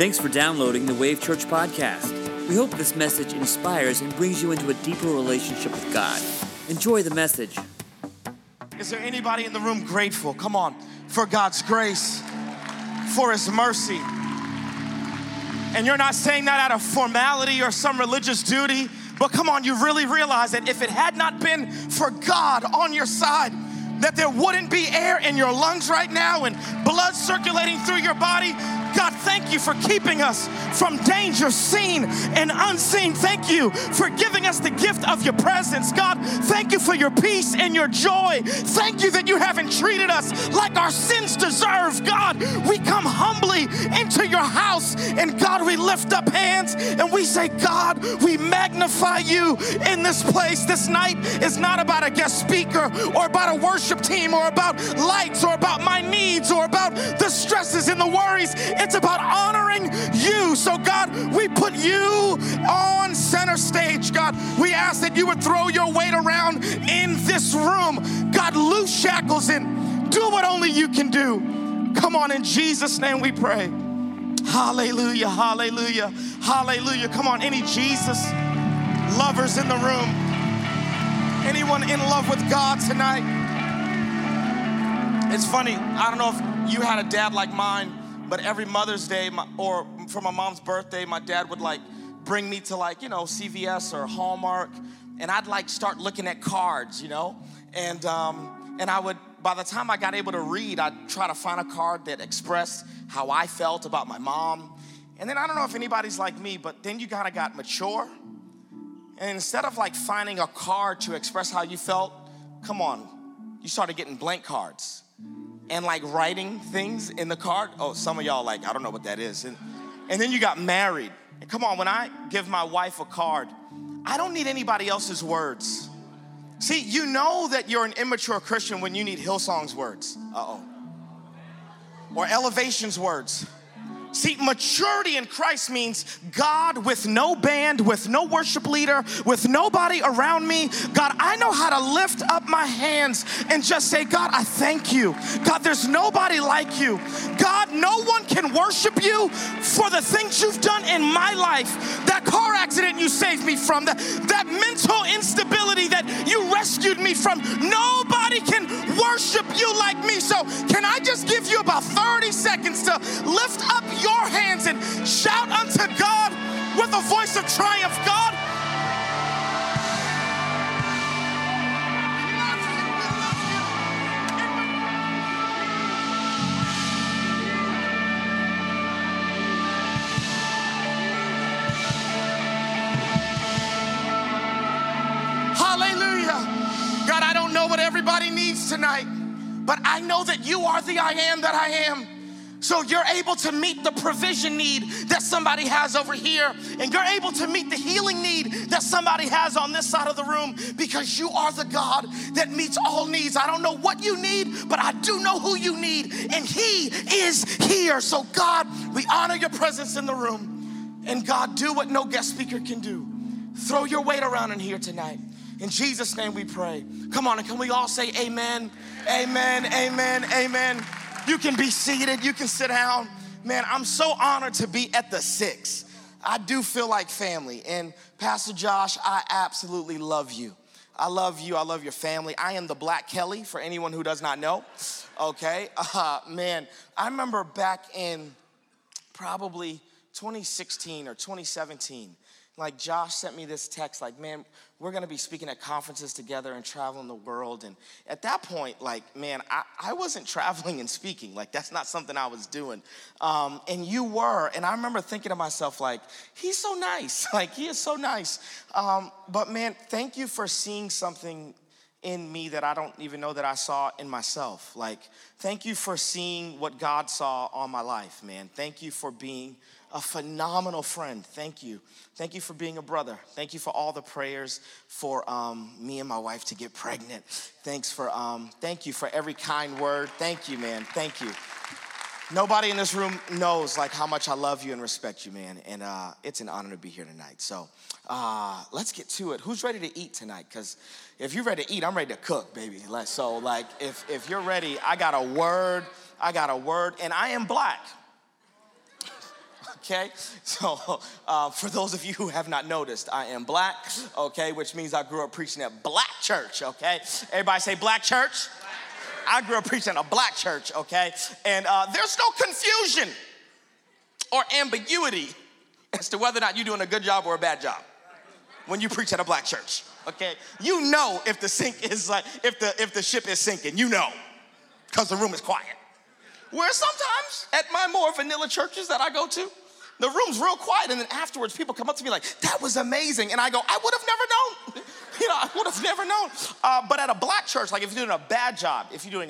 Thanks for downloading the Wave Church podcast. We hope this message inspires and brings you into a deeper relationship with God. Enjoy the message. Is there anybody in the room grateful? Come on, for God's grace, for His mercy. And you're not saying that out of formality or some religious duty, but come on, you really realize that if it had not been for God on your side, that there wouldn't be air in your lungs right now and blood circulating through your body. God, thank you for keeping us from danger seen and unseen. Thank you for giving us the gift of your presence. God, thank you for your peace and your joy. Thank you that you haven't treated us like our sins deserve. God, we come humbly into your house, and God, we lift up hands and we say, God, we magnify you in this place. This night is not about a guest speaker or about a worship team or about lights or about my needs or about the stresses and the worries. It's about honoring you. So God, we put you on center stage. God, we ask that you would throw your weight around in this room. God, loose shackles and do what only you can do. Come on, in Jesus' name we pray. Hallelujah, hallelujah, hallelujah. Come on, any Jesus lovers in the room? Anyone in love with God tonight? It's funny, I don't know if you had a dad like mine, but every Mother's Day or for my mom's birthday, my dad would bring me to CVS or Hallmark, and I'd start looking at cards, and I would, by the time I got able to read, I'd try to find a card that expressed how I felt about my mom. And then I don't know if anybody's like me, but then you kind of got mature, and instead of finding a card to express how you felt, come on, you started getting blank cards. And writing things in the card. Oh, some of y'all I don't know what that is. And then you got married. And come on, when I give my wife a card, I don't need anybody else's words. See, you know that you're an immature Christian when you need Hillsong's words. Or Elevation's words. See, maturity in Christ means God with no band, with no worship leader, with nobody around me. God, I know how to lift up my hands and just say, God, I thank you. God, there's nobody like you. God, no one can worship you for the things you've done in my life. That car accident you saved me from, that mental instability that you rescued me from. Nobody can worship you like me. So can I just give you about 30 seconds to lift up your hands and shout unto God with a voice of triumph. God, hallelujah. God, I don't know what everybody needs tonight, but I know that you are the I am that I am. So you're able to meet the provision need that somebody has over here, and you're able to meet the healing need that somebody has on this side of the room, because you are the God that meets all needs. I don't know what you need, but I do know who you need, and He is here. So God, we honor your presence in the room, and God, do what no guest speaker can do. Throw your weight around in here tonight. In Jesus' name we pray. Come on, and can we all say amen, amen, amen, amen. You can be seated, you can sit down. Man, I'm so honored to be at the 6. I do feel like family. And Pastor Josh, I absolutely love you. I love you, I love your family. I am the Black Kelly, for anyone who does not know. Okay, man, I remember back in probably 2016 or 2017, Josh sent me this text, man, we're gonna be speaking at conferences together and traveling the world. And at that point, man, I wasn't traveling and speaking. That's not something I was doing. And you were, and I remember thinking to myself, he's so nice. He is so nice. But man, thank you for seeing something in me that I don't even know that I saw in myself. Thank you for seeing what God saw on my life, man. Thank you for being a phenomenal friend. Thank you. Thank you for being a brother. Thank you for all the prayers for me and my wife to get pregnant. Thank you for every kind word. Thank you, man. Thank you. Nobody in this room knows how much I love you and respect you, man. And it's an honor to be here tonight. So let's get to it. Who's ready to eat tonight? Because if you're ready to eat, I'm ready to cook, baby. So if you're ready, I got a word, and I am black. okay? So for those of you who have not noticed, I am black, okay, which means I grew up preaching at black church, okay? Everybody say black church? I grew up preaching at a black church, okay? And there's no confusion or ambiguity as to whether or not you're doing a good job or a bad job when you preach at a black church, okay? You know if the if the ship is sinking, you know, because the room is quiet. Where sometimes at my more vanilla churches that I go to, the room's real quiet, and then afterwards people come up to me like, that was amazing, and I go, I would have never known. I would have never known. But at a black church, like if you're doing a bad job,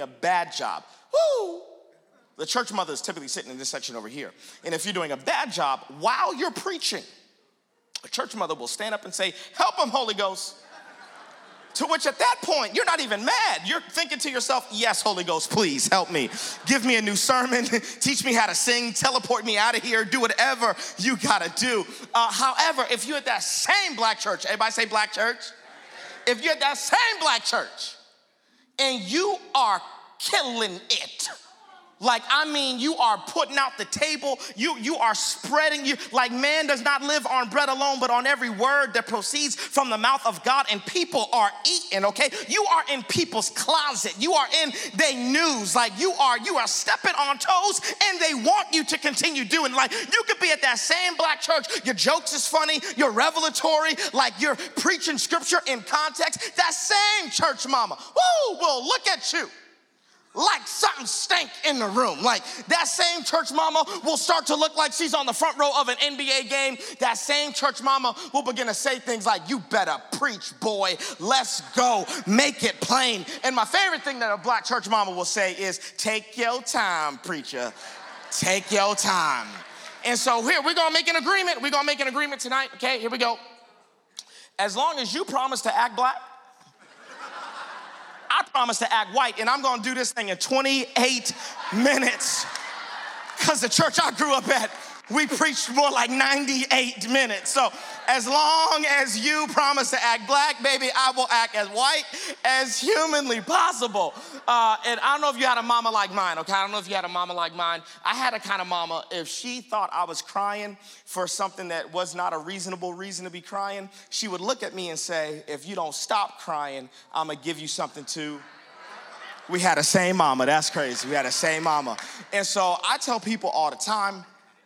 woo, the church mother is typically sitting in this section over here. And if you're doing a bad job while you're preaching, a church mother will stand up and say, help them, Holy Ghost. To which at that point, you're not even mad. You're thinking to yourself, yes, Holy Ghost, please help me. Give me a new sermon. Teach me how to sing. Teleport me out of here. Do whatever you got to do. However, if you're at that same black church, everybody say black church. If you're at that same black church and you are killing it, like, I mean, you are putting out the table. You are spreading. Like, man does not live on bread alone, but on every word that proceeds from the mouth of God. And people are eating, okay? You are in people's closet. You are in their news. Like, you are stepping on toes, and they want you to continue doing. Like, you could be at that same black church. Your jokes is funny. You're revelatory. Like, you're preaching scripture in context. That same church mama, woo, will look at you like something stank in the room. Like that same church mama will start to look like she's on the front row of an NBA game. That same church mama will begin to say things like, you better preach, boy. Let's go. Make it plain. And my favorite thing that a black church mama will say is, take your time, preacher. Take your time. And so here, we're going to make an agreement. We're going to make an agreement tonight. Okay, here we go. As long as you promise to act black, I promise to act white, and I'm gonna do this thing in 28 minutes. Because the church I grew up at, we preached more like 98 minutes. So as long as you promise to act black, baby, I will act as white as humanly possible. And I don't know if you had a mama like mine, okay? I don't know if you had a mama like mine. I had a kind of mama, if she thought I was crying for something that was not a reasonable reason to be crying, she would look at me and say, if you don't stop crying, I'm gonna give you something to. We had the same mama, that's crazy. We had the same mama. And so I tell people all the time,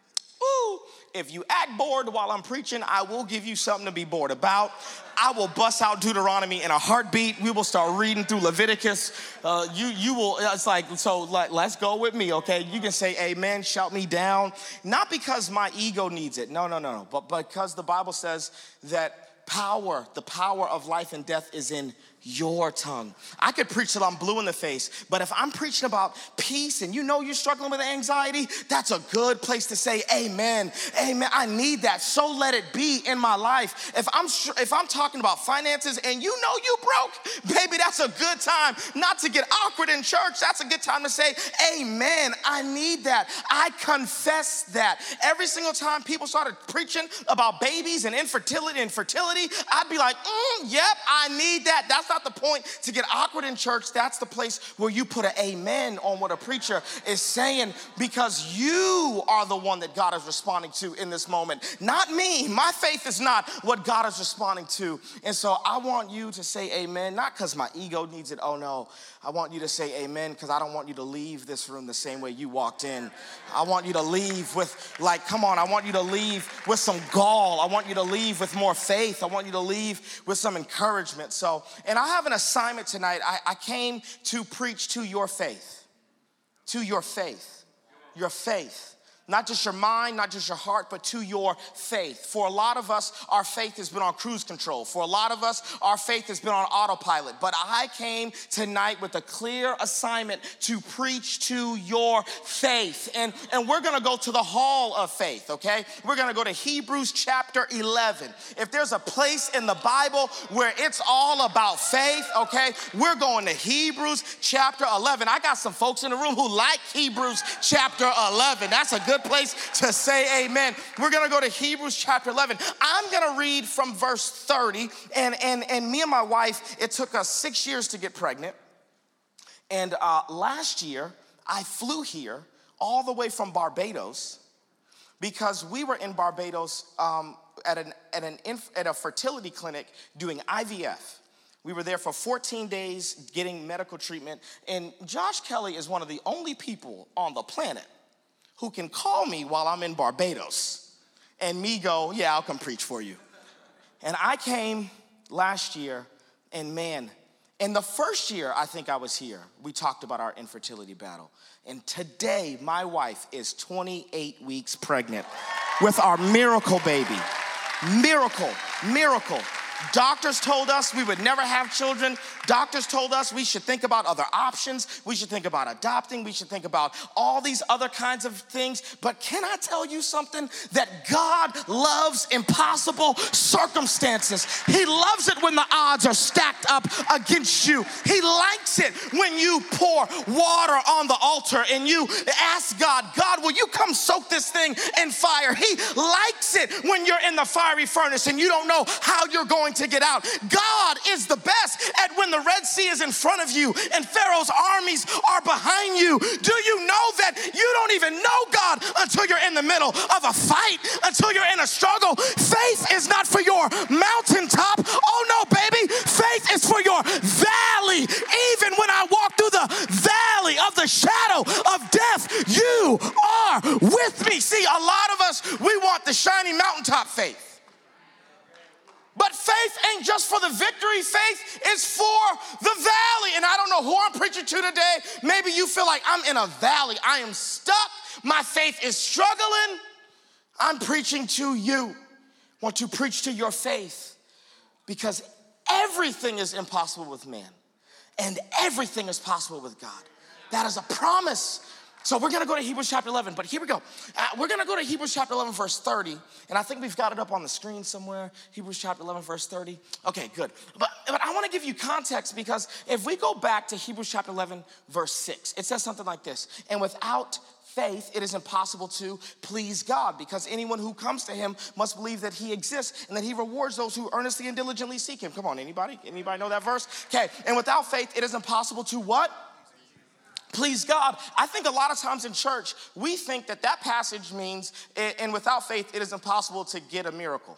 if you act bored while I'm preaching, I will give you something to be bored about. I will bust out Deuteronomy in a heartbeat. We will start reading through Leviticus. You will, it's like, so let's go with me, okay? You can say amen, shout me down. Not because my ego needs it, no. But because the Bible says that the power of life and death is in your tongue. I could preach till I'm blue in the face, but if I'm preaching about peace and you know you're struggling with anxiety, that's a good place to say amen. Amen. I need that. So let it be in my life. If I'm talking about finances and you know you broke, baby, that's a good time not to get awkward in church. That's a good time to say amen. I need that. I confess that. Every single time people started preaching about babies and fertility, I'd be like, yep, I need that. That's not the point to get awkward in church. That's the place where you put an amen on what a preacher is saying, because you are the one that God is responding to in this moment, not me. My faith is not what God is responding to. And so I want you to say amen, not because my ego needs it. Oh no, I want you to say amen because I don't want you to leave this room the same way you walked in. I want you to leave with I want you to leave with some gall. I want you to leave with more faith. I want you to leave with some encouragement. So, and I have an assignment tonight. I came to preach to your faith. To your faith. Your faith. Not just your mind, not just your heart, but to your faith. For a lot of us, our faith has been on cruise control. For a lot of us, our faith has been on autopilot. But I came tonight with a clear assignment to preach to your faith. And we're going to go to the hall of faith, okay? We're going to go to Hebrews chapter 11. If there's a place in the Bible where it's all about faith, okay, we're going to Hebrews chapter 11. I got some folks in the room who like Hebrews chapter 11. That's a good place to say amen. We're going to go to Hebrews chapter 11. I'm going to read from verse 30. And me and my wife, it took us 6 years to get pregnant. And last year, I flew here all the way from Barbados because we were in Barbados at a fertility clinic doing IVF. We were there for 14 days getting medical treatment. And Josh Kelly is one of the only people on the planet who can call me while I'm in Barbados and me go, yeah, I'll come preach for you. And I came last year, and man, in the first year I think I was here, we talked about our infertility battle. And today, my wife is 28 weeks pregnant with our miracle baby. Miracle. Doctors told us we would never have children. Doctors told us we should think about other options. We should think about adopting. We should think about all these other kinds of things. But can I tell you something? That God loves impossible circumstances. He loves it when the odds are stacked up against you. He likes it when you pour water on the altar and you ask God, God, will you come soak this thing in fire? He likes it when you're in the fiery furnace and you don't know how you're going to get out. God is the best at when the Red Sea is in front of you and Pharaoh's armies are behind you. Do you know that you don't even know God until you're in the middle of a fight, until you're in a struggle? Faith is not for your mountaintop. Oh no, baby. Faith is for your valley. Even when I walk through the valley of the shadow of death, you are with me. See, a lot of us, we want the shiny mountaintop faith. But faith ain't just for the victory. Faith is for the valley. And I don't know who I'm preaching to today. Maybe you feel like I'm in a valley. I am stuck. My faith is struggling. I'm preaching to you. I want to preach to your faith because everything is impossible with man and everything is possible with God. That is a promise. So we're going to go to Hebrews chapter 11, but here we go. We're going to go to Hebrews chapter 11, verse 30, and I think we've got it up on the screen somewhere, Hebrews chapter 11, verse 30. Okay, good. But I want to give you context because if we go back to Hebrews chapter 11, verse 6, it says something like this, and without faith, it is impossible to please God because anyone who comes to him must believe that he exists and that he rewards those who earnestly and diligently seek him. Come on, anybody? Anybody know that verse? Okay, and without faith, it is impossible to what? Please God. I think a lot of times in church, we think that passage means, and without faith, it is impossible to get a miracle.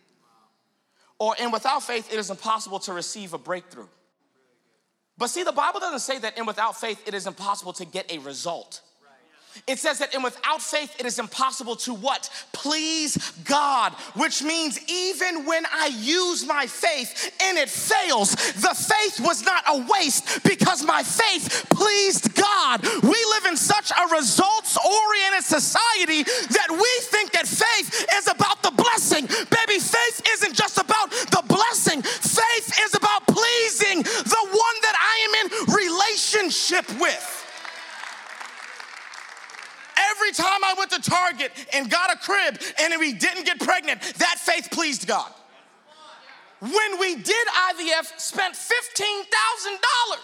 Or, and without faith, it is impossible to receive a breakthrough. But see, the Bible doesn't say that, and without faith, it is impossible to get a result. It says that, and without faith, it is impossible to what? Please God, which means even when I use my faith and it fails, the faith was not a waste because my faith pleased God. We live in such a results-oriented society that we think that faith is about the blessing. Baby, faith isn't just about the blessing. Faith is about pleasing the one that I am in relationship with. Every time I went to Target and got a crib and we didn't get pregnant, that faith pleased God. When we did IVF, spent $15,000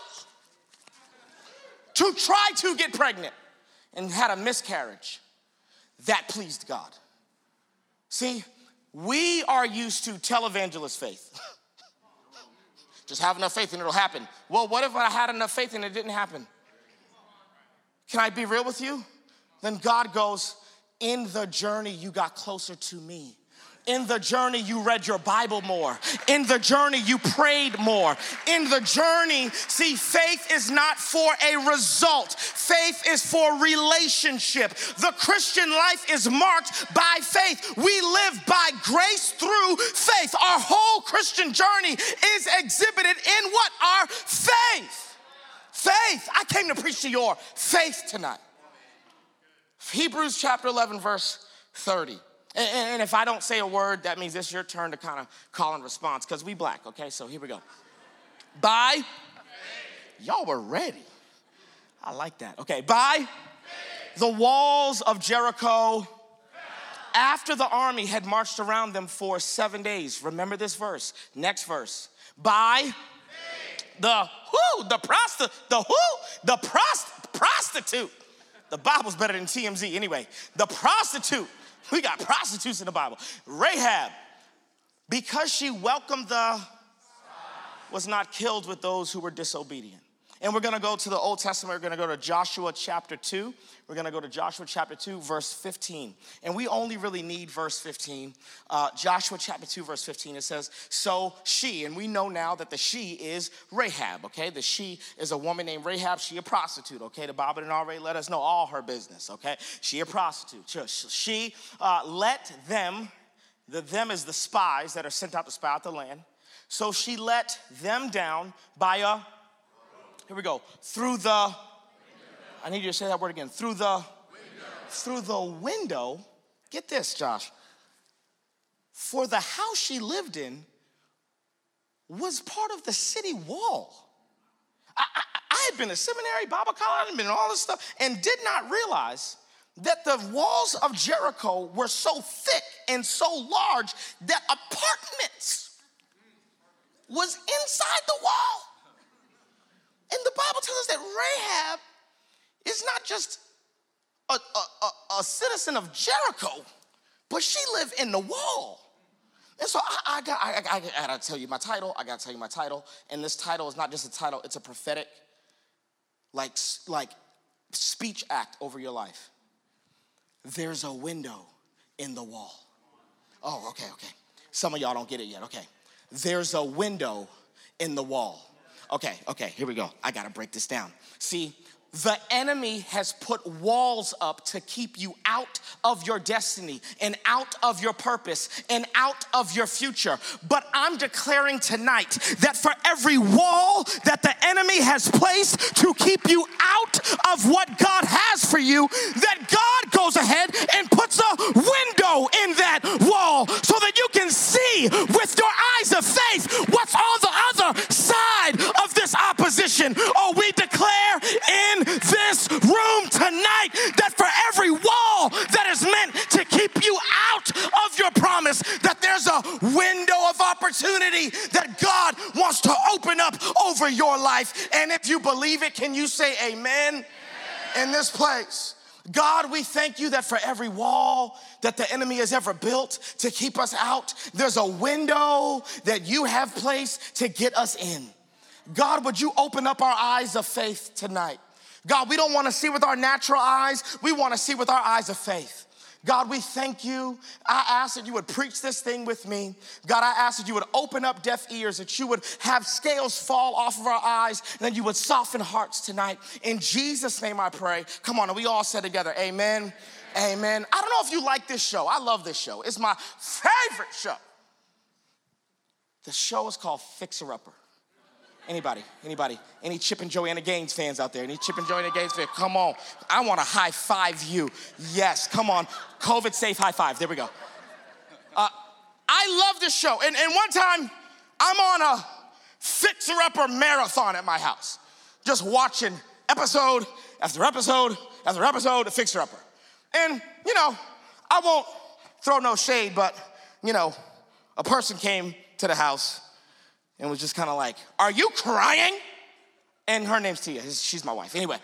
to try to get pregnant and had a miscarriage, that pleased God. See, we are used to televangelist faith. Just have enough faith and it'll happen. Well, what if I had enough faith and it didn't happen? Can I be real with you? Then God goes, in the journey, you got closer to me. In the journey, you read your Bible more. In the journey, you prayed more. In the journey, see, faith is not for a result. Faith is for relationship. The Christian life is marked by faith. We live by grace through faith. Our whole Christian journey is exhibited in what? Our faith. Faith. I came to preach to your faith tonight. Hebrews chapter 11, verse 30. And if I don't say a word, that means it's your turn to kind of call and response because we black, okay? So here we go. By faith. Y'all were ready. I like that. Okay, by faith. The walls of Jericho, after the army had marched around them for 7 days. Remember this verse. Next verse. By faith. The prostitute. The Bible's better than TMZ. Anyway, the prostitute. We got prostitutes in the Bible. Rahab, because she welcomed was not killed with those who were disobedient. And we're going to go to the Old Testament. We're going to go to Joshua chapter 2. We're going to go to Joshua chapter 2, verse 15. And we only really need verse 15. Joshua chapter 2, verse 15, it says, so she, and we know now that the she is Rahab, okay? The she is a woman named Rahab. She a prostitute, okay? The Bible didn't already let us know all her business, okay? She a prostitute. She let them, the them is the spies that are sent out to spy out the land. So she let them down by a, here we go, through the, I need you to say that word again, through the window. Get this, Josh. For the house she lived in was part of the city wall. I had been to seminary, Bible college, I'd been in all this stuff, and did not realize that the walls of Jericho were so thick and so large that apartments was inside the wall. And the Bible tells us that Rahab is not just a citizen of Jericho, but she lived in the wall. And so I gotta tell you my title. And this title is not just a title, it's a prophetic, like speech act over your life. There's a window in the wall. Oh, okay. Some of y'all don't get it yet, okay. There's a window in the wall. Okay, here we go. I gotta break this down. See, the enemy has put walls up to keep you out of your destiny and out of your purpose and out of your future. But I'm declaring tonight that for every wall that the enemy has placed to keep you out of what God has for you, that God goes ahead and puts a window in that wall so that you can see with your eyes of faith what's on the other side of this opposition. Oh, we declare in this room tonight that for every wall that is meant to keep you out of your promise, that there's a window of opportunity that God wants to open up over your life. And if you believe it, can you say amen in this place? God, we thank you that for every wall that the enemy has ever built to keep us out, there's a window that you have placed to get us in. God, would you open up our eyes of faith tonight? God, we don't want to see with our natural eyes. We want to see with our eyes of faith. God, we thank you. I ask that you would preach this thing with me. God, I ask that you would open up deaf ears, that you would have scales fall off of our eyes, and that you would soften hearts tonight. In Jesus' name I pray. Come on, and we all say together, amen, amen. I don't know if you like this show. I love this show. It's my favorite show. The show is called Fixer Upper. Anybody? Any Chip and Joanna Gaines fans out there? Any Chip and Joanna Gaines fans? Come on. I want to high five you. Yes, come on. COVID safe high five. There we go. I love this show. And one time, I'm on a fixer-upper marathon at my house, just watching episode after episode after episode of Fixer-Upper. And, I won't throw no shade, but, a person came to the house and was just kind of like, are you crying? And her name's Tia. She's my wife. Anyway.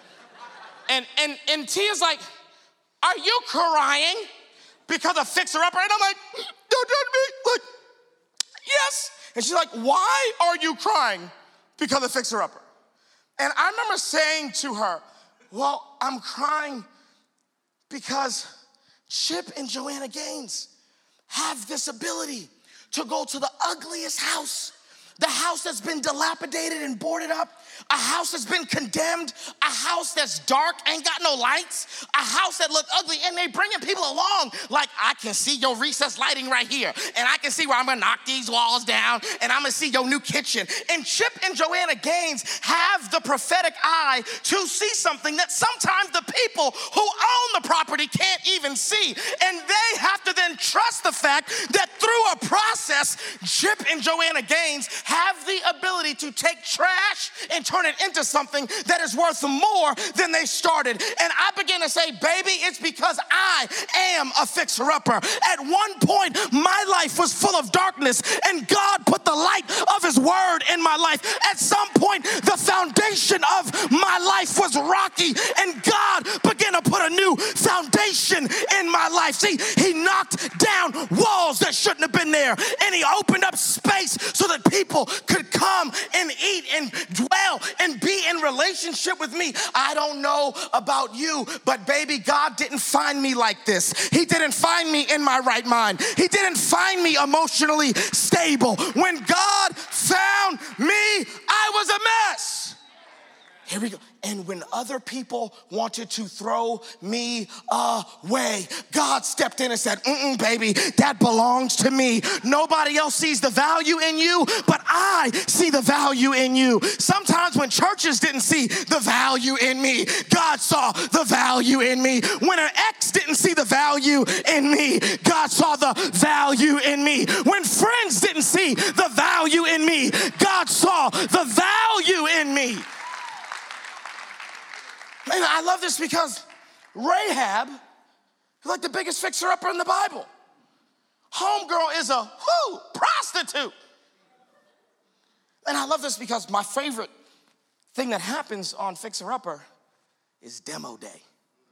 And Tia's like, are you crying because of Fixer Upper? And I'm like, don't do me. Like, yes. And she's like, why are you crying because of Fixer Upper? And I remember saying to her, well, I'm crying because Chip and Joanna Gaines have this ability to go to the ugliest house, the house that's been dilapidated and boarded up, a house that's been condemned, a house that's dark, ain't got no lights, a house that look ugly, and they bringing people along like, I can see your recessed lighting right here, and I can see where I'm gonna knock these walls down, and I'm gonna see your new kitchen. And Chip and Joanna Gaines have the prophetic eye to see something that sometimes the people who own the property can't even see. And they have to then trust the fact that through a process, Chip and Joanna Gaines have the ability to take trash and turn it into something that is worth more than they started. And I began to say, baby, it's because I am a fixer-upper. At one point, my life was full of darkness, and God put the light of his word in my life. At some point, the foundation of my life was rocky, and God began to put a new foundation in my life. See, he knocked down walls that shouldn't have been there, and he opened up space so that people could come and eat and dwell and be in relationship with me. I don't know about you, but baby, God didn't find me like this. He didn't find me in my right mind. He didn't find me emotionally stable. When God found me, I was a mess. Here we go. And when other people wanted to throw me away, God stepped in and said, baby, that belongs to me. Nobody else sees the value in you, but I see the value in you. Sometimes when churches didn't see the value in me, God saw the value in me. When an ex didn't see the value in me, God saw the value in me. When friends didn't see the value in me, God saw the value in me. And I love this because Rahab is like the biggest fixer-upper in the Bible. Homegirl is a prostitute. And I love this because my favorite thing that happens on Fixer-Upper is demo day.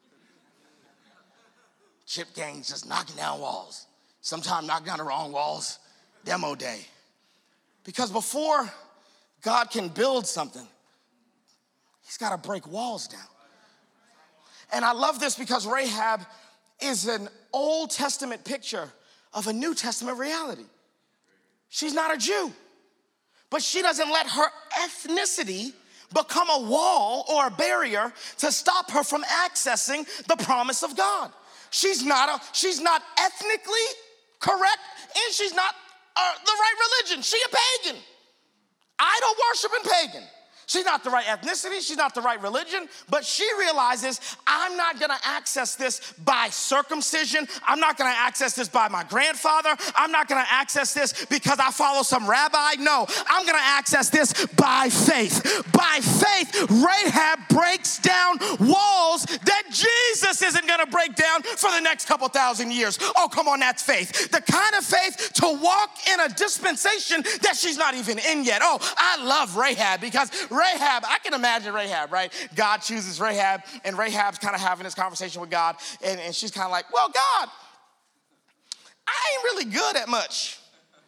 Chip gangs just knocking down walls. Sometimes knocking down the wrong walls. Demo day. Because before God can build something, he's got to break walls down. And I love this because Rahab is an Old Testament picture of a New Testament reality. She's not a Jew, but she doesn't let her ethnicity become a wall or a barrier to stop her from accessing the promise of God. She's not ethnically correct, and she's not the right religion. She's a pagan, idol-worshiping pagan. She's not the right ethnicity, she's not the right religion, but she realizes I'm not gonna access this by circumcision. I'm not gonna access this by my grandfather. I'm not gonna access this because I follow some rabbi. No, I'm gonna access this by faith. By faith, Rahab breaks down walls that Jesus isn't gonna break down for the next couple thousand years. Oh, come on, that's faith. The kind of faith to walk in a dispensation that she's not even in yet. Oh, I love Rahab because Rahab, I can imagine Rahab, right? God chooses Rahab, and Rahab's kind of having this conversation with God, and she's kind of like, well, God, I ain't really good at much.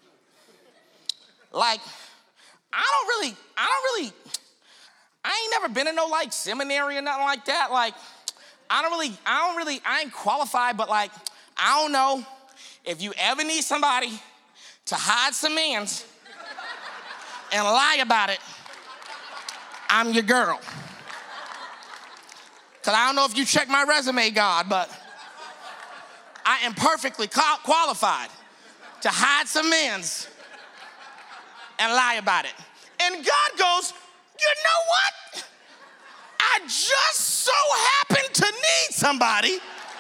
Like, I ain't never been in no like seminary or nothing like that. Like, I ain't qualified, but like, I don't know if you ever need somebody to hide some mans and lie about it, I'm your girl. Because I don't know if you checked my resume, God, but I am perfectly qualified to hide some mans and lie about it. And God goes, you know what? I just so happen to need somebody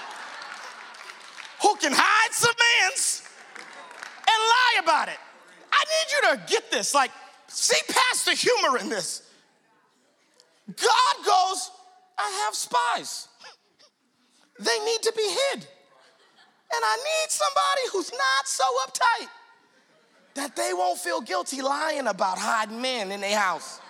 who can hide some mans and lie about it. I need you to get this. Like, see past the humor in this. God goes, I have spies. They need to be hid. And I need somebody who's not so uptight that they won't feel guilty lying about hiding men in their house.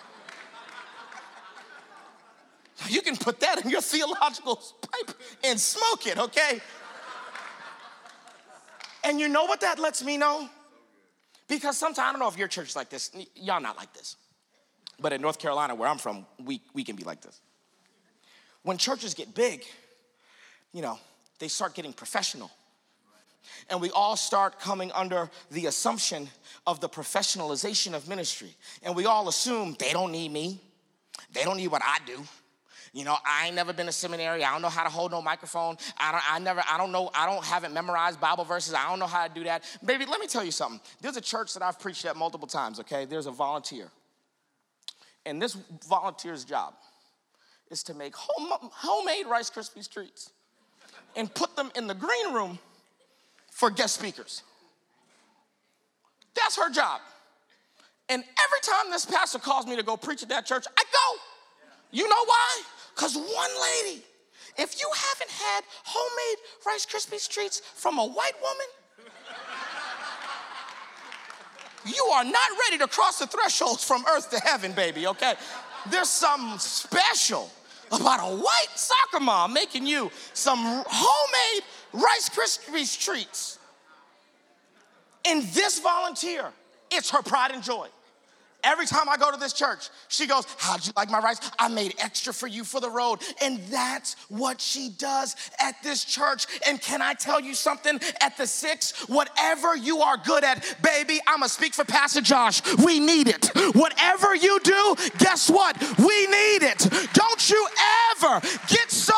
You can put that in your theological pipe and smoke it, okay? And you know what that lets me know? Because sometimes, I don't know if your church is like this. Y'all not like this. But in North Carolina, where I'm from, we can be like this. When churches get big, they start getting professional. And we all start coming under the assumption of the professionalization of ministry. And we all assume they don't need me. They don't need what I do. I ain't never been to seminary. I don't know how to hold no microphone. I haven't memorized Bible verses. I don't know how to do that. Baby, let me tell you something. There's a church that I've preached at multiple times, okay? There's a volunteer. And this volunteer's job is to make homemade Rice Krispies treats and put them in the green room for guest speakers. That's her job. And every time this pastor calls me to go preach at that church, I go. You know why? Because one lady, if you haven't had homemade Rice Krispies treats from a white woman, you are not ready to cross the thresholds from earth to heaven, baby, okay? There's something special about a white soccer mom making you some homemade Rice Krispies treats. And this volunteer, it's her pride and joy. Every time I go to this church, she goes, how'd you like my rice? I made extra for you for the road. And that's what she does at this church. And can I tell you something? At the 6, whatever you are good at, baby, I'm going to speak for Pastor Josh. We need it. Whatever you do, guess what? We need it. Don't you ever get so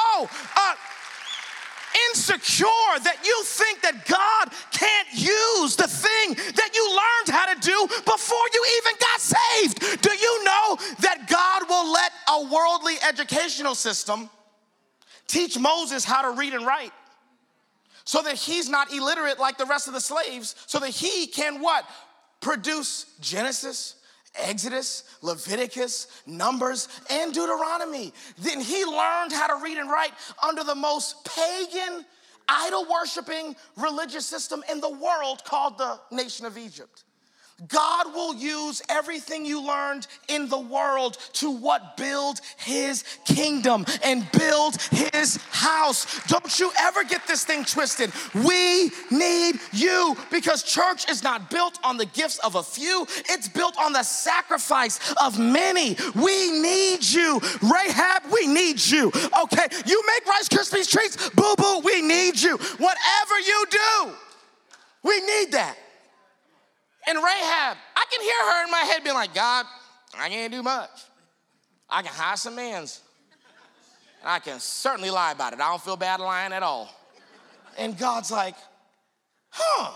insecure that you think that God can't use the thing that you learned how to do before you even got saved. Do you know that God will let a worldly educational system teach Moses how to read and write so that he's not illiterate like the rest of the slaves, so that he can what? Produce Genesis, Exodus, Leviticus, Numbers, and Deuteronomy. Then he learned how to read and write under the most pagan, idol-worshiping religious system in the world called the nation of Egypt. God will use everything you learned in the world to what? Build his kingdom and build his house. Don't you ever get this thing twisted. We need you, because church is not built on the gifts of a few. It's built on the sacrifice of many. We need you. Rahab, we need you. Okay, you make Rice Krispies treats, boo-boo, we need you. Whatever you do, we need that. And Rahab, I can hear her in my head being like, God, I can't do much. I can hire some mans. And I can certainly lie about it. I don't feel bad lying at all. And God's like, I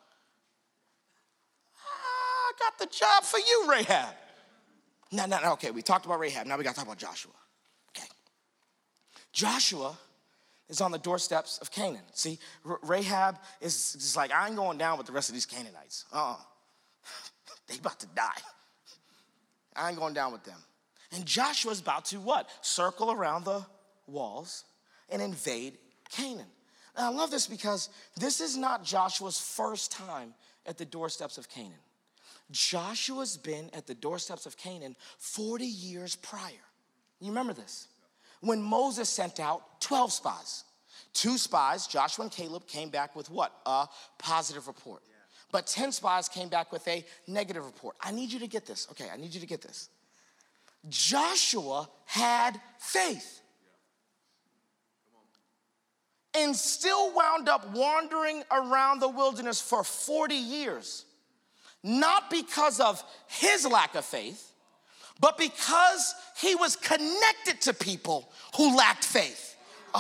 got the job for you, Rahab. No, okay, we talked about Rahab. Now we got to talk about Joshua. Okay. Joshua is on the doorsteps of Canaan. See, Rahab is just like, I ain't going down with the rest of these Canaanites. They about to die. I ain't going down with them. And Joshua's about to what? Circle around the walls and invade Canaan. Now, I love this because this is not Joshua's first time at the doorsteps of Canaan. Joshua's been at the doorsteps of Canaan 40 years prior. You remember this? When Moses sent out 12 spies. 2 spies, Joshua and Caleb, came back with what? A positive report. But 10 spies came back with a negative report. I need you to get this. Okay, I need you to get this. Joshua had faith and still wound up wandering around the wilderness for 40 years. Not because of his lack of faith, but because he was connected to people who lacked faith.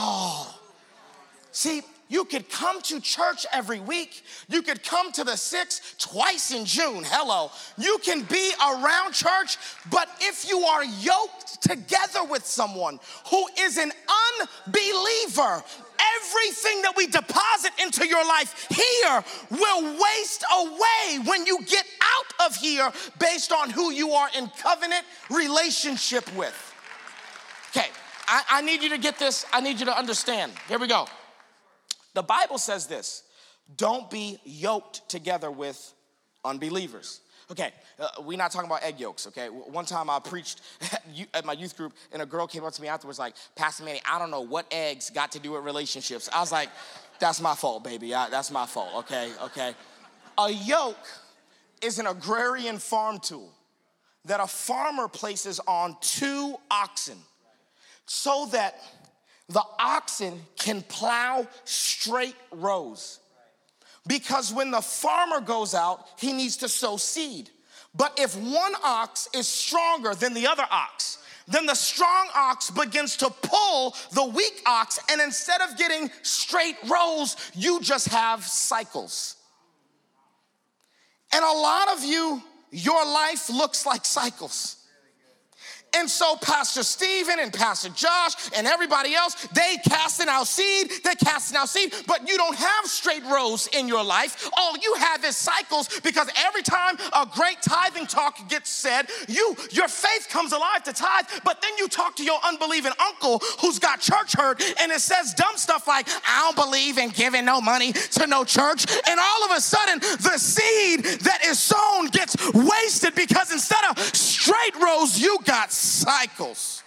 See, you could come to church every week. You could come to the 6 twice in June. Hello. You can be around church, but if you are yoked together with someone who is an unbeliever, everything that we deposit into your life here will waste away when you get out of here based on who you are in covenant relationship with. Okay, I need you to get this. I need you to understand. Here we go. The Bible says this: don't be yoked together with unbelievers. Okay, we're not talking about egg yolks, okay? One time I preached at my youth group, and a girl came up to me afterwards like, Pastor Manny, I don't know what eggs got to do with relationships. I was like, that's my fault, baby. That's my fault, okay? A yoke is an agrarian farm tool that a farmer places on 2 oxen so that the oxen can plow straight rows. Because when the farmer goes out, he needs to sow seed. But if one ox is stronger than the other ox, then the strong ox begins to pull the weak ox, and instead of getting straight rows, you just have cycles. And a lot of you, your life looks like cycles. And so Pastor Stephen and Pastor Josh and everybody else, they casting out seed, but you don't have straight rows in your life. All you have is cycles, because every time a great tithing talk gets said, your faith comes alive to tithe, but then you talk to your unbelieving uncle who's got church hurt, and it says dumb stuff like, I don't believe in giving no money to no church. And all of a sudden, the seed that is sown gets wasted, because instead of straight rows, you got cycles.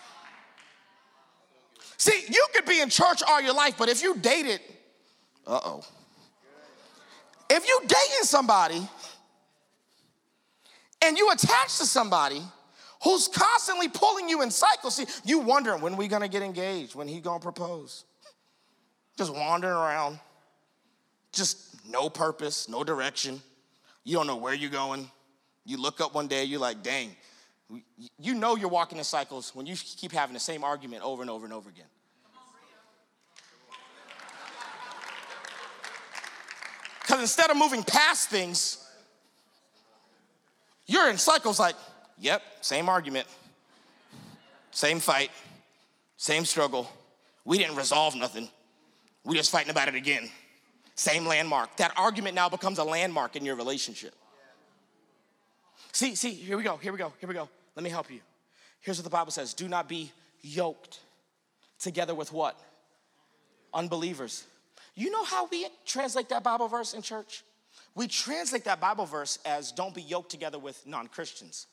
See, you could be in church all your life, but if you dated, if you dating somebody and you attach to somebody who's constantly pulling you in cycles. See, you wondering, when we gonna get engaged? When he gonna propose? Just wandering around. Just no purpose, no direction. You don't know where you're going. You look up one day, you're like, dang. You know you're walking in cycles when you keep having the same argument over and over and over again. Because instead of moving past things, you're in cycles like, yep, same argument, same fight, same struggle. We didn't resolve nothing. We just fighting about it again. Same landmark. That argument now becomes a landmark in your relationship. See, here we go. Let me help you. Here's what the Bible says. Do not be yoked together with what? Unbelievers. You know how we translate that Bible verse in church? We translate that Bible verse as don't be yoked together with non-Christians.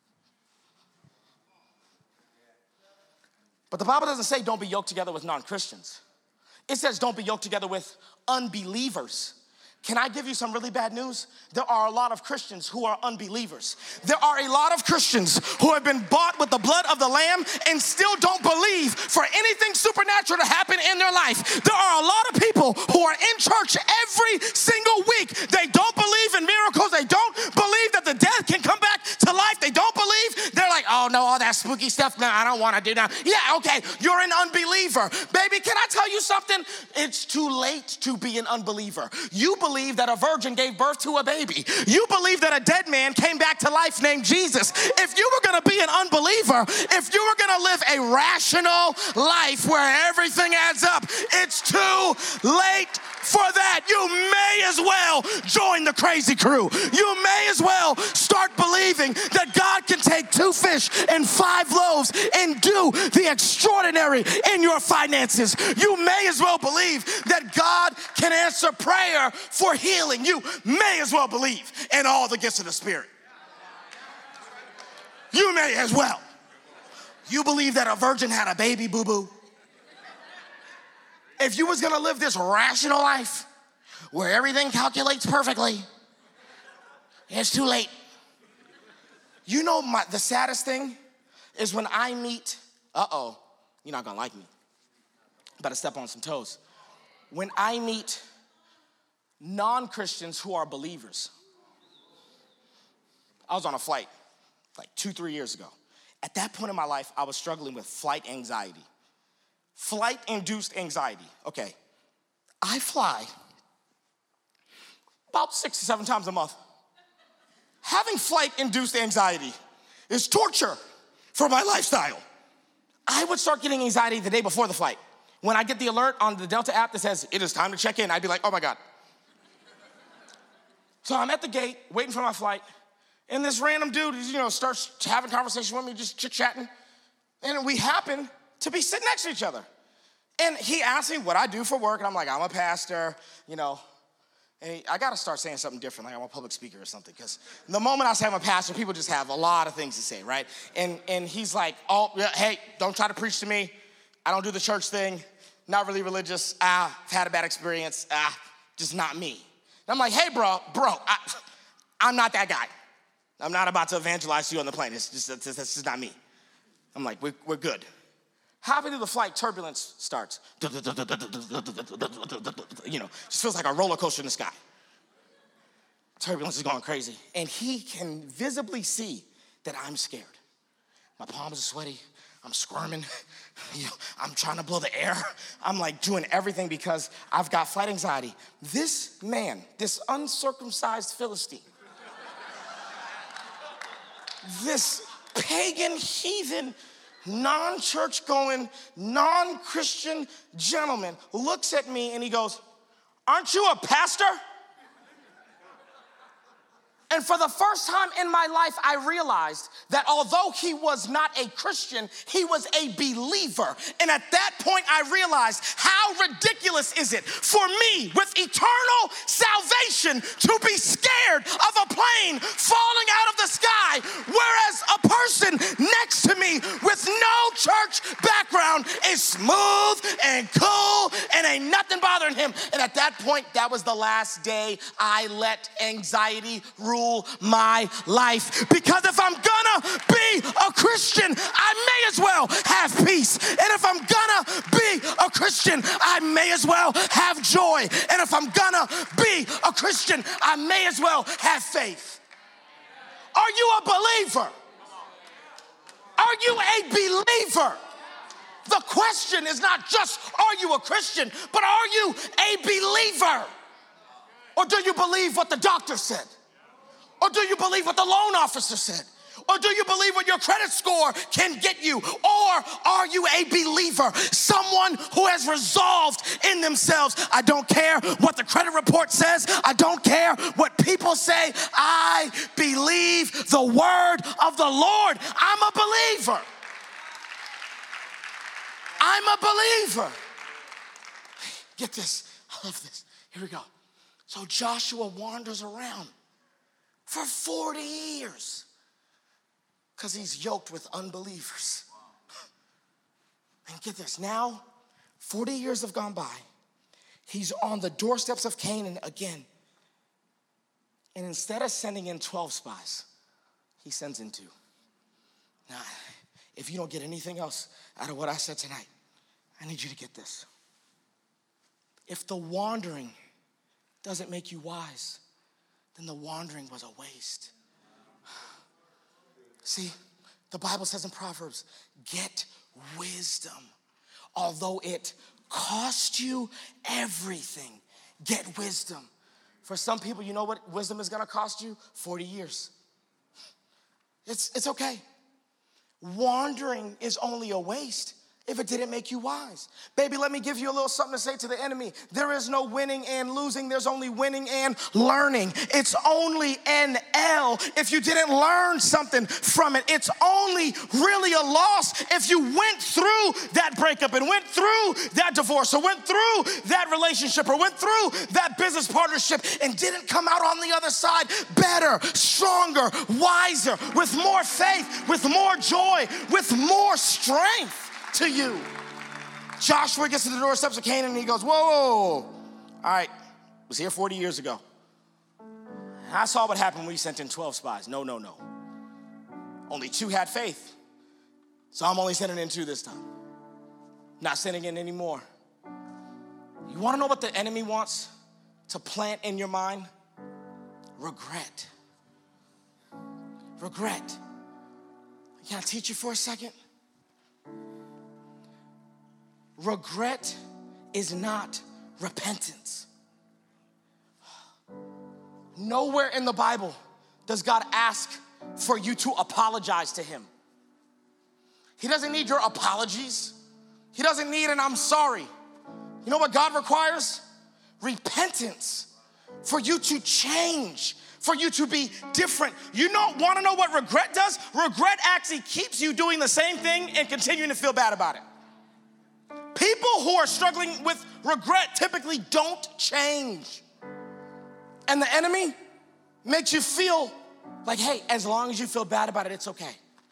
But the Bible doesn't say don't be yoked together with non-Christians. It says don't be yoked together with unbelievers. Can I give you some really bad news? There are a lot of Christians who are unbelievers. There are a lot of Christians who have been bought with the blood of the Lamb and still don't believe for anything supernatural to happen in their life. There are a lot of people who are in church every single week. They don't believe in miracles. They don't believe that the dead can come back to life. They don't believe. They're like, oh no, all that spooky stuff. No, I don't want to do that. Yeah, okay, you're an unbeliever. Baby, can I tell you something? It's too late to be an unbeliever. You believe that a virgin gave birth to a baby. You believe that a dead man came back to life named Jesus. If you were going to be an unbeliever, if you were going to live a rational life where everything adds up, it's too late for that. You may as well join the crazy crew. You may as well start believing that God can take 2 fish and 5 loaves and do the extraordinary in your finances. You may as well believe that God can answer prayer for healing. You may as well believe in all the gifts of the Spirit. You may as well. You believe that a virgin had a baby, boo-boo. If you was gonna live this rational life where everything calculates perfectly, it's too late. You know the saddest thing is when I meet, you're not gonna like me. Better step on some toes. When I meet non-Christians who are believers. I was on a flight like 2-3 years ago. At that point in my life, I was struggling with flight anxiety. Flight-induced anxiety. Okay, I fly about 6 to 7 times a month. Having flight-induced anxiety is torture for my lifestyle. I would start getting anxiety the day before the flight. When I get the alert on the Delta app that says, it is time to check in, I'd be like, oh my God. So I'm at the gate, waiting for my flight, and this random dude, starts having a conversation with me, just chit-chatting, and we happen to be sitting next to each other. And he asked me what I do for work, and I'm like, I'm a pastor, and I gotta start saying something different, like I'm a public speaker or something, because the moment I say I'm a pastor, people just have a lot of things to say, right? And he's like, oh, hey, don't try to preach to me. I don't do the church thing, not really religious, I've had a bad experience, just not me. And I'm like, hey, bro, I'm not that guy. I'm not about to evangelize to you on the plane. It's just not me. I'm like, we're good. Halfway through the flight, turbulence starts. Just feels like a roller coaster in the sky. Turbulence is going crazy. And he can visibly see that I'm scared. My palms are sweaty. I'm squirming. I'm trying to blow the air. I'm like doing everything because I've got flight anxiety. This man, this uncircumcised Philistine, this pagan, heathen, non-church going, non-Christian gentleman looks at me and he goes, aren't you a pastor? And for the first time in my life, I realized that although he was not a Christian, he was a believer. And at that point, I realized how ridiculous is it for me with eternal salvation to be scared of a plane falling out of the sky, whereas a person next to me me with no church background is smooth and cool and ain't nothing bothering him. And at that point, that was the last day I let anxiety rule my life. Because if I'm gonna be a Christian, I may as well have peace. And if I'm gonna be a Christian, I may as well have joy. And if I'm gonna be a Christian, I may as well have faith. Are you a believer? Are you a believer? The question is not just, are you a Christian, but are you a believer? Or do you believe what the doctor said? Or do you believe what the loan officer said? Or do you believe what your credit score can get you? Or are you a believer? Someone who has resolved in themselves, I don't care what the credit report says. I don't care what people say. I believe the word of the Lord. I'm a believer. I'm a believer. Get this. I love this. Here we go. So Joshua wanders around for 40 years. Because he's yoked with unbelievers. And get this, now 40 years have gone by. He's on the doorsteps of Canaan again. And instead of sending in 12 spies, he sends in 2. Now, if you don't get anything else out of what I said tonight, I need you to get this. If the wandering doesn't make you wise, then the wandering was a waste. See, the Bible says in Proverbs, get wisdom. Although it cost you everything, get wisdom. For some people, you know what wisdom is gonna cost you? 40 years. It's okay. Wandering is only a waste if it didn't make you wise. Baby, let me give you a little something to say to the enemy. There is no winning and losing. There's only winning and learning. It's only an L if you didn't learn something from it. It's only really a loss if you went through that breakup and went through that divorce or went through that relationship or went through that business partnership and didn't come out on the other side better, stronger, wiser, with more faith, with more joy, with more strength to you. Joshua gets to the doorsteps of Canaan and he goes, whoa. All right, was here 40 years ago. And I saw what happened when we sent in 12 spies. No. Only 2 had faith. So I'm only sending in 2 this time. Not sending in any more. You wanna know what the enemy wants to plant in your mind? Regret. Regret. Can I teach you for a second? Regret is not repentance. Nowhere in the Bible does God ask for you to apologize to him. He doesn't need your apologies. He doesn't need an I'm sorry. You know what God requires? Repentance. For you to change, for you to be different. You don't want to know what regret does? Regret actually keeps you doing the same thing and continuing to feel bad about it. People who are struggling with regret typically don't change. And the enemy makes you feel like, hey, as long as you feel bad about it, it's okay.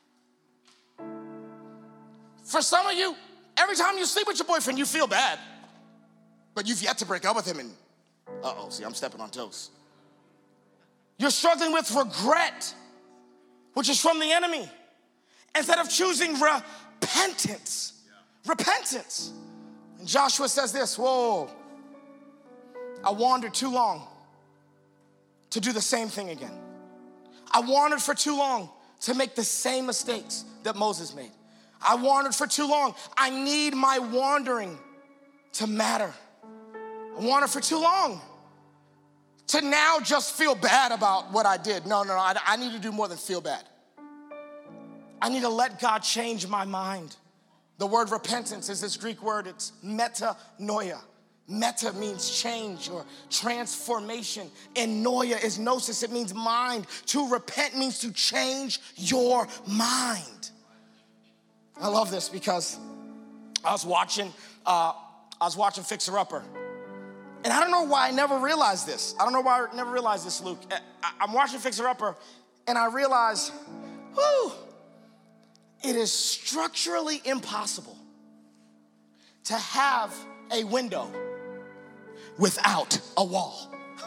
For some of you, every time you sleep with your boyfriend, you feel bad. But you've yet to break up with him and, see, I'm stepping on toes. You're struggling with regret, which is from the enemy, instead of choosing repentance. Repentance. And Joshua says this, whoa, I wandered too long to do the same thing again. I wandered for too long to make the same mistakes that Moses made. I wandered for too long. I need my wandering to matter. I wandered for too long to now just feel bad about what I did. No, I need to do more than feel bad. I need to let God change my mind. The word repentance is this Greek word, it's metanoia. Meta means change or transformation. And noia is gnosis, it means mind. To repent means to change your mind. I love this because I was watching Fixer Upper. And I don't know why I never realized this. Luke. I'm watching Fixer Upper and I realize, It is structurally impossible to have a window without a wall.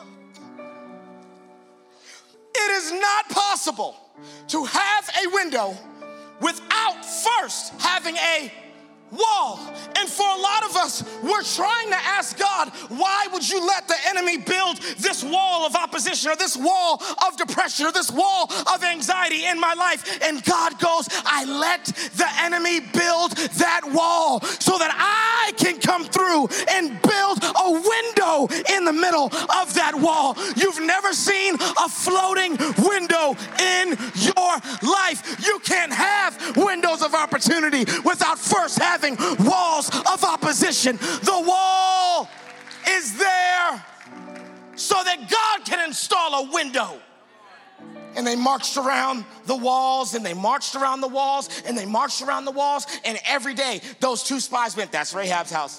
It is not possible to have a window without first having a wall. And for a lot of us, we're trying to ask God, why would you let the enemy build this wall of opposition or this wall of depression or this wall of anxiety in my life? And God goes, I let the enemy build that wall so that I can come through and build a window in the middle of that wall. You've never seen a floating window in your life. You can't have windows of opportunity without first having walls of opposition. The wall is there so that God can install a window. And they marched around the walls, and they marched around the walls, and they marched around the walls, and every day those two spies went, that's Rahab's house.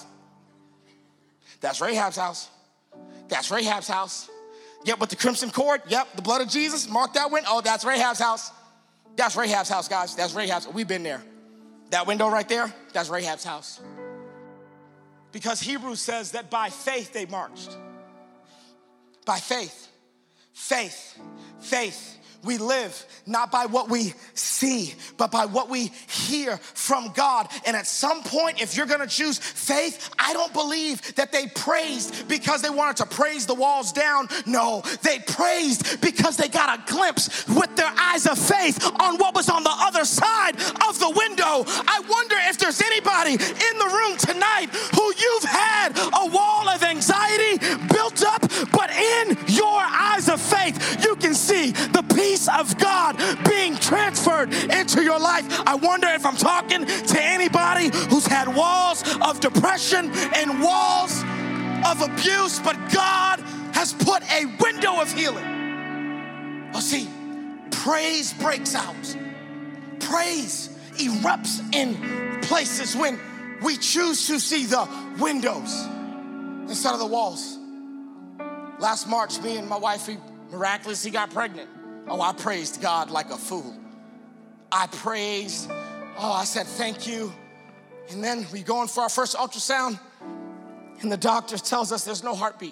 That's Rahab's house. That's Rahab's house. Yep, with the crimson cord, yep, the blood of Jesus, mark that window. Oh, that's Rahab's house. That's Rahab's house, guys. That's Rahab's. We've been there. That window right there, that's Rahab's house. Because Hebrews says that by faith they marched. By faith. Faith. Faith. We live not by what we see, but by what we hear from God. And at some point, if you're gonna choose faith, I don't believe that they praised because they wanted to praise the walls down. No, they praised because they got a glimpse with their eyes of faith on what was on the other side of the window. I wonder if there's anybody in the room tonight who you've had a wall of anxiety built up, but in your eyes of faith, you can see the peace of God being transferred into your life. I wonder if I'm talking to anybody who's had walls of depression and walls of abuse, but God has put a window of healing. Oh, see, praise breaks out. Praise erupts in places when we choose to see the windows instead of the walls. Last March, me and my wife, we miraculously got pregnant. Oh, I praised God like a fool. I praised. Oh, I said, thank you. And then we go in for our first ultrasound, and the doctor tells us there's no heartbeat.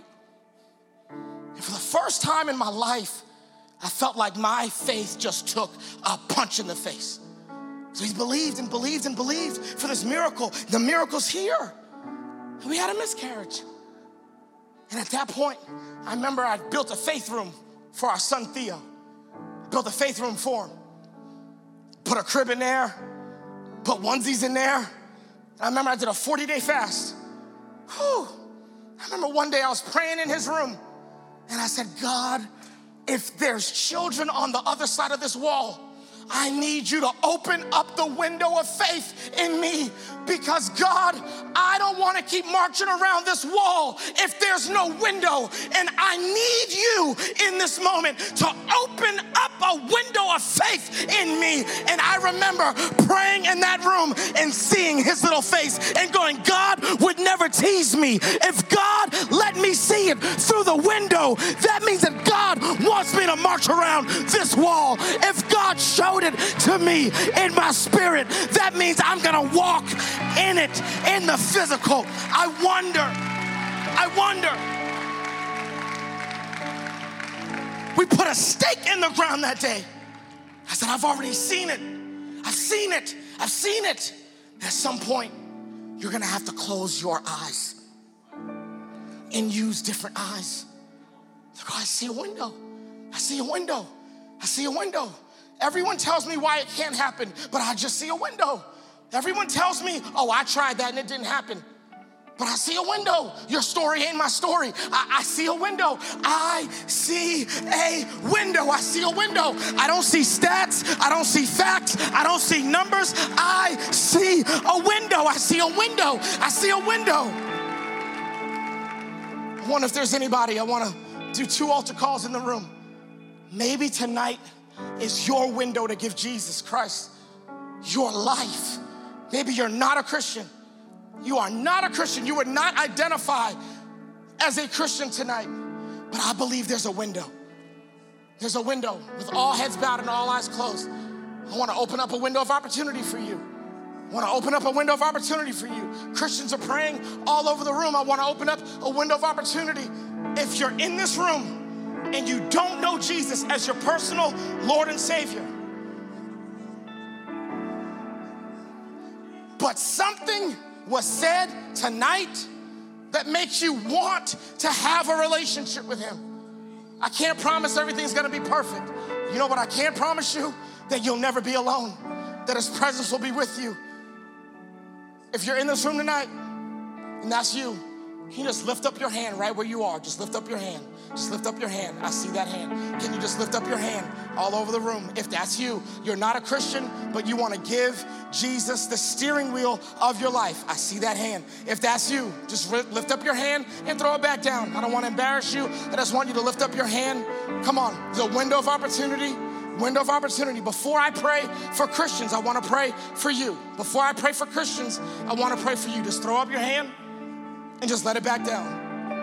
And for the first time in my life, I felt like my faith just took a punch in the face. So he's believed and believed and believed for this miracle. The miracle's here. And we had a miscarriage. And at that point, I remember I built a faith room for our son Theo. Built a faith room for him. Put a crib in there. Put onesies in there. I remember I did a 40-day fast. Whew. I remember one day I was praying in his room. And I said, God, if there's children on the other side of this wall, I need you to open up the window of faith in me, because God, I don't want to keep marching around this wall if there's no window, and I need you in this moment to open up a window of faith in me. And I remember praying in that room and seeing his little face and going, God would never tease me. If God let me see it through the window, that means that God wants me to march around this wall. If God showed it to me in my spirit, that means I'm gonna walk in it in the physical. I wonder. We put a stake in the ground that day. I said, I've already seen it. I've seen it. At some point, you're gonna have to close your eyes and use different eyes. Look, I see a window. Everyone tells me why it can't happen, but I just see a window. Everyone tells me, oh, I tried that and it didn't happen. But I see a window. Your story ain't my story. I see a window. I see a window. I don't see stats. I don't see facts. I don't see numbers. I see a window. I wonder if there's anybody. I want to do 2 altar calls in the room. Maybe tonight is your window to give Jesus Christ your life. Maybe you're not a Christian. You are not a Christian. You would not identify as a Christian tonight. But I believe there's a window. There's a window with all heads bowed and all eyes closed. I want to open up a window of opportunity for you. I want to open up a window of opportunity for you. Christians are praying all over the room. I want to open up a window of opportunity. If you're in this room and you don't know Jesus as your personal Lord and Savior, but something was said tonight that makes you want to have a relationship with him. I can't promise everything's gonna be perfect. You know what I can promise you? That you'll never be alone, that his presence will be with you. If you're in this room tonight and that's you, can you just lift up your hand right where you are? Just lift up your hand. Just lift up your hand. I see that hand. Can you just lift up your hand all over the room? If that's you, you're not a Christian, but you want to give Jesus the steering wheel of your life. I see that hand. If that's you, just lift up your hand and throw it back down. I don't want to embarrass you. I just want you to lift up your hand. Come on, the window of opportunity. Window of opportunity. Before I pray for Christians, I want to pray for you. Before I pray for Christians, I want to pray for you. Just throw up your hand and just let it back down.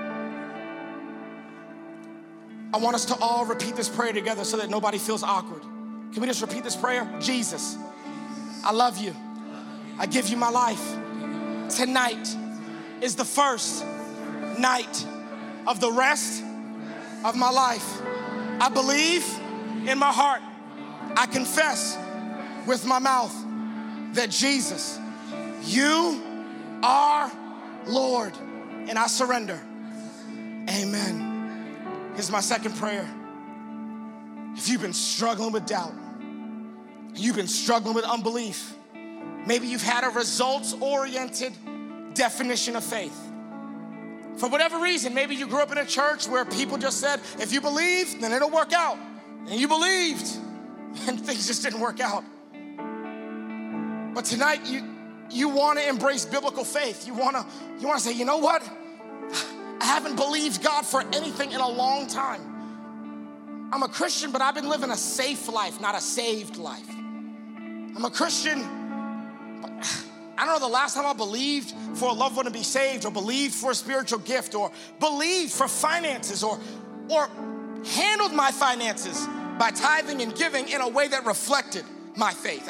I want us to all repeat this prayer together so that nobody feels awkward. Can we just repeat this prayer? Jesus, I love you. I give you my life. Tonight is the first night of the rest of my life. I believe in my heart. I confess with my mouth that Jesus, you are Lord, and I surrender. Amen. Here's my second prayer. If you've been struggling with doubt, you've been struggling with unbelief, maybe you've had a results-oriented definition of faith. For whatever reason, maybe you grew up in a church where people just said, if you believe, then it'll work out. And you believed, and things just didn't work out. But tonight, you want to embrace biblical faith. You want to say, you know what? I haven't believed God for anything in a long time. I'm a Christian, but I've been living a safe life, not a saved life. I'm a Christian, but I don't know the last time I believed for a loved one to be saved, or believed for a spiritual gift, or believed for finances, or handled my finances by tithing and giving in a way that reflected my faith.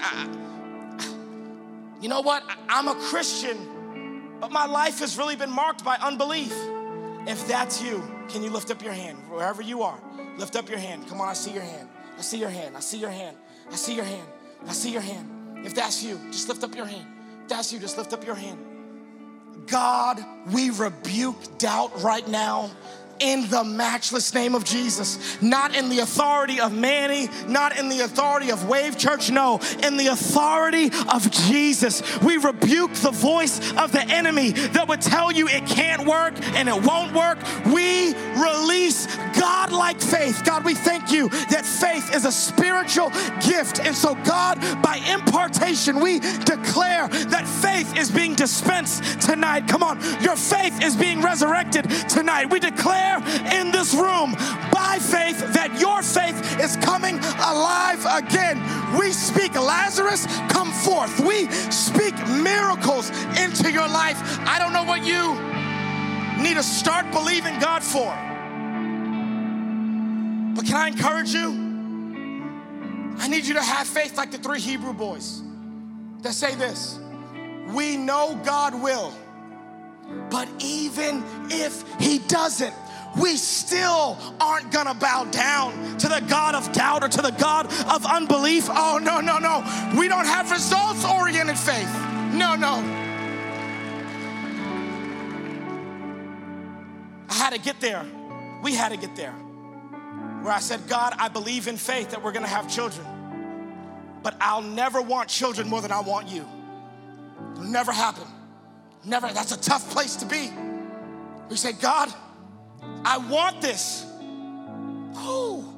You know what? I'm a Christian, but my life has really been marked by unbelief. If that's you, can you lift up your hand? Wherever you are, lift up your hand. Come on, I see your hand. I see your hand. I see your hand. I see your hand. I see your hand. If that's you, just lift up your hand. If that's you, just lift up your hand. God, we rebuke doubt right now in the matchless name of Jesus. Not in the authority of Manny, not in the authority of Wave Church, no, in the authority of Jesus. We rebuke the voice of the enemy that would tell you it can't work and it won't work. We release God-like faith. God, we thank you that faith is a spiritual gift. And so God, by impartation, we declare that faith is being dispensed tonight. Come on, your faith is being resurrected tonight. We declare in this room by faith that your faith is coming alive again. We speak Lazarus, come forth. We speak miracles into your life. I don't know what you need to start believing God for, but can I encourage you? I need you to have faith like the 3 Hebrew boys that say this: we know God will, but even if he doesn't, we still aren't gonna bow down to the God of doubt or to the God of unbelief. Oh, no, no, no. We don't have results-oriented faith. No, no. I had to get there. We had to get there. Where I said, God, I believe in faith that we're gonna have children, but I'll never want children more than I want you. It'll never happen. Never. That's a tough place to be. We say, God, I want this. Oh,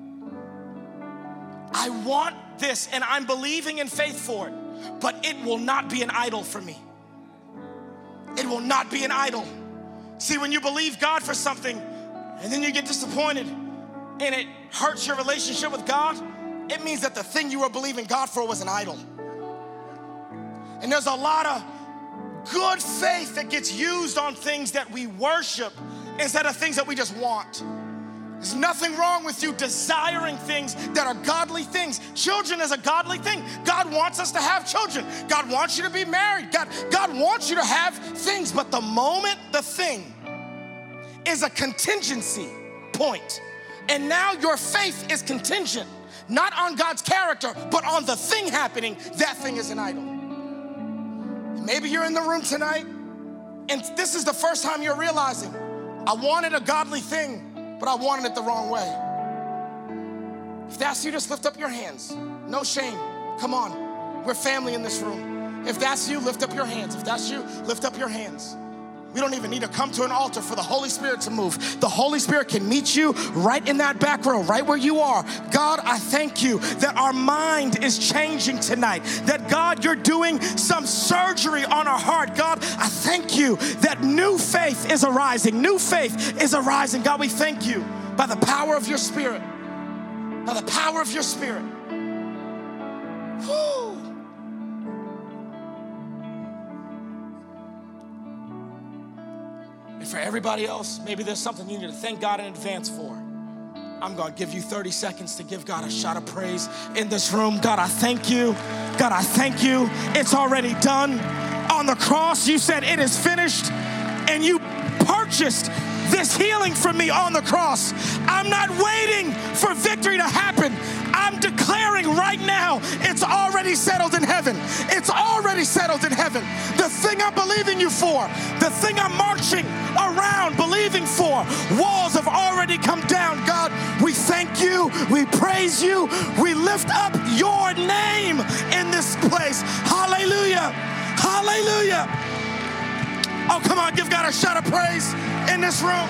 I want this, and I'm believing in faith for it, but it will not be an idol for me. It will not be an idol. See, when you believe God for something and then you get disappointed and it hurts your relationship with God, it means that the thing you were believing God for was an idol. And there's a lot of good faith that gets used on things that we worship instead of things that we just want. There's nothing wrong with you desiring things that are godly things. Children is a godly thing. God wants us to have children. God wants you to be married. God wants you to have things. But the moment the thing is a contingency point, and now your faith is contingent, not on God's character, but on the thing happening, that thing is an idol. Maybe you're in the room tonight, and this is the first time you're realizing, I wanted a godly thing, but I wanted it the wrong way. If that's you, just lift up your hands. No shame. Come on. We're family in this room. If that's you, lift up your hands. If that's you, lift up your hands. We don't even need to come to an altar for the Holy Spirit to move. The Holy Spirit can meet you right in that back row, right where you are. God, I thank you that our mind is changing tonight. That, God, you're doing some surgery on our heart. God, I thank you that new faith is arising. New faith is arising. God, we thank you by the power of your Spirit. By the power of your Spirit. Woo. For everybody else, maybe there's something you need to thank God in advance for. I'm going to give you 30 seconds to give God a shout of praise in this room. God, I thank you. God, I thank you. It's already done. On the cross, you said it is finished, and you purchased this healing from me on the cross. I'm not waiting for victory to happen. I'm declaring right now, it's already settled in heaven. It's already settled in heaven. The thing I'm believing you for, the thing I'm marching around believing for, walls have already come down. God, we thank you. We praise you. We lift up your name in this place. Hallelujah. Hallelujah. Oh, come on, give God a shout of praise in this room.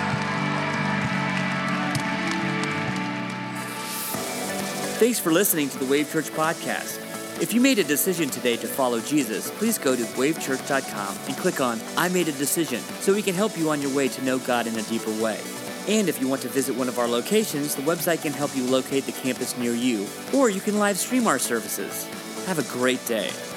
Thanks for listening to the Wave Church podcast. If you made a decision today to follow Jesus, please go to wavechurch.com and click on I Made a Decision so we can help you on your way to know God in a deeper way. And if you want to visit one of our locations, the website can help you locate the campus near you, or you can live stream our services. Have a great day.